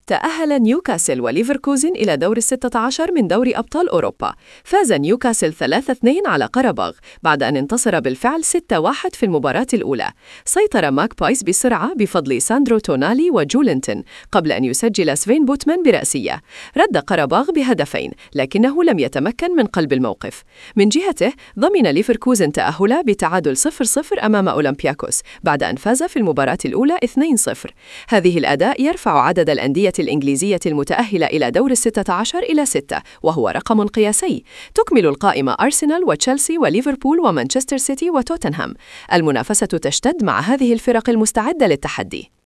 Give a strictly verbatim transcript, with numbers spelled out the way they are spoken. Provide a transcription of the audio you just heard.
تأهل نيوكاسل وليفركوزن إلى دور الستة عشر من دوري أبطال أوروبا. فاز نيوكاسل ثلاثة اثنين على قرباغ بعد أن انتصر بالفعل ستة واحد في المباراة الأولى. سيطر ماكبايز بسرعة بفضل ساندرو تونالي وجولينتون قبل أن يسجل سفين بوتمان برأسية. رد قرباغ بهدفين لكنه لم يتمكن من قلب الموقف. من جهته ضمن ليفركوزن تأهل بتعادل صفر صفر أمام أولمبياكوس بعد أن فاز في المباراة الأولى اثنين صفر. هذه الأداء يرفع عدد الأندية الإنجليزية المتأهلة إلى دور الستة عشر إلى ستة، وهو رقم قياسي. تكمل القائمة أرسنال وتشيلسي وليفربول ومانشستر سيتي وتوتنهام. المنافسة تشتد مع هذه الفرق المستعدة للتحدي.